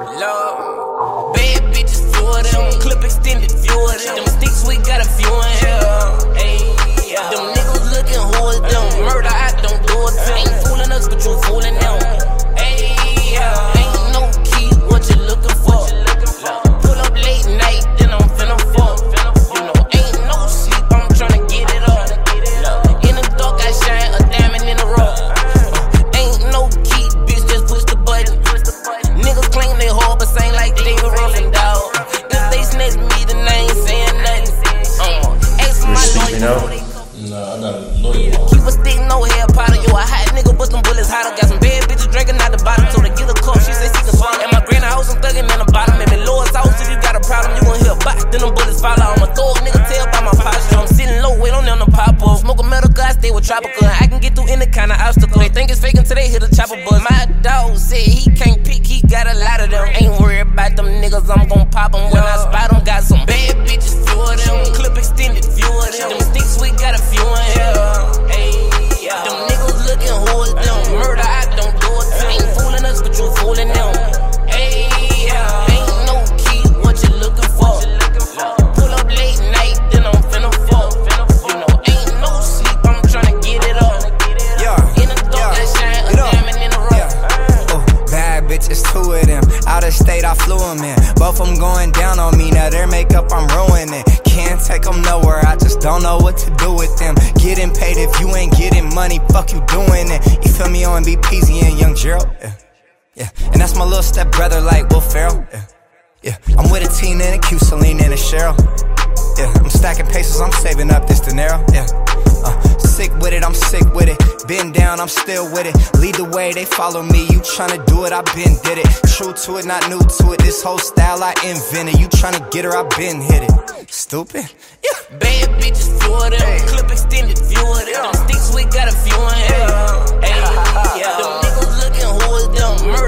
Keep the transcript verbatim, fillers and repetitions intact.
Love. Bad bitches, few of them. Clip extended, few of them. Them sticks, we got a few in here. Hey, yeah. Them niggas looking, who is them? Murder, I don't do it. Ain't fooling us, but you fooling them. Hey, yeah. Ain't no key, what you looking for? Pull up late night, then I'm finna fall. You know, ain't no sleep, I'm tryna get it up. In the dark, I shine a diamond in the rough. Ain't no key, bitch, just push the button. Niggas claim they hard, but sing like they were ruffin' dog. If they snatch me, then I ain't saying nothing. Uh, ask my lawyer. Nah, I got a lawyer. Keep a stick, no hair powder. You a hot nigga, but them bullets hotter. Got some bad bitches drinking out the bottom. So they get a cup, she say she can swallow. At my granny house, I'm thugging in the bottom. At my lowest house, if you got a problem, you gon' hear a box. Then them bullets follow. I'ma throw a nigga tail by my posture. I'm sitting low, wait on them to pop up. Smoke a metal, I stay with tropical. I can get through any kind of obstacle. They think it's fake until they hit a chopper buzz. My dog said he can't pick, he got a lot of them. Ain't worried about them niggas, I'm gon' pop them when I spot them. Got some bad bitches, few of them. Clip extended, few of them. Them sticks, we got a few in here. Hey, yeah. Them niggas looking, who is them? Murder, I don't do it. Ain't fooling us, but you fooling them. Hey, yeah. Ain't no key, what you looking for? Pull up late night, then I'm finna fall. You know, ain't no sleep, I'm tryna get it up. Yeah, in the dark, yeah. I shine a diamond in the rough. Yeah. Oh, bad bitches, two of them. Out of state, I flew them in. Both of them going down on me. Now their makeup, I'm ruining. Can't take them nowhere, I just don't know what to do with them. Getting paid if you ain't getting money, fuck you doing it. You feel me on B P Z and Young Gerald? Yeah. Yeah, and that's my little step brother like Will Ferrell. Yeah, yeah. I'm with a Tina and a Q, Celine and a Cheryl. Yeah, I'm stacking pesos, I'm saving up this dinero. Yeah, uh, sick with it, I'm sick with it. Been down, I'm still with it. Lead the way, they follow me. You tryna do it, I been did it. True to it, not new to it. This whole style I invented. You tryna get her, I been hit it. Stupid. Yeah. Bad bitches, few of them. Hey. Clip extended, few of them. Them sticks, we got a few in here. Hey, yeah. Them niggas looking, who is them? Murder,